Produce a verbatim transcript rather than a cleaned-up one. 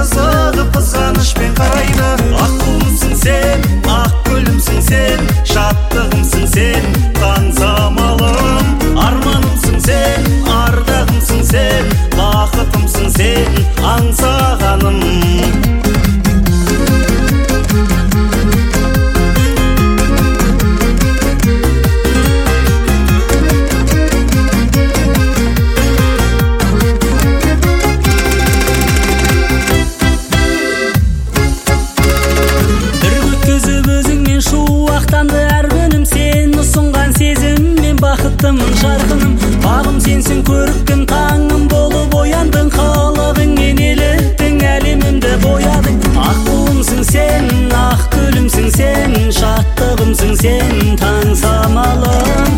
қызығып қызғанышпен қарайды. Ақ туымсың сен, ақ гүлімсің сен, шаттығымсың сен, таң самалым. Арманымсың сен, ардағымсың сен, бақытымсың сен, аңсағаным. Әр күнім сен ұсынған сезіммен бақыттымын жарқыным. Бағым сенсің, көріктім таңым болып ояндың. Қалағыңмен еліктің, әлемімді боядың. Ақ туымсың сен, ақ гүлімсің сен, шаттығымсың сен, таң самалым.